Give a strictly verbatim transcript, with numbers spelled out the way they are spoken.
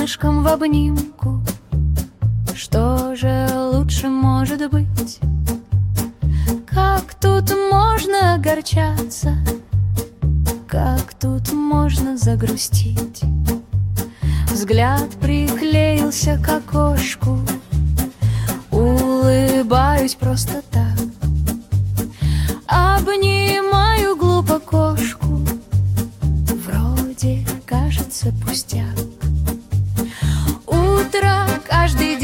солнышком в обнимку. Что же лучше может быть? Как тут можно огорчаться? Как тут можно загрустить? Взгляд приклеился к окошку. Улыбаюсь просто так. Обнимаю глупо кошку. Вроде кажется пустяк. Утро каждый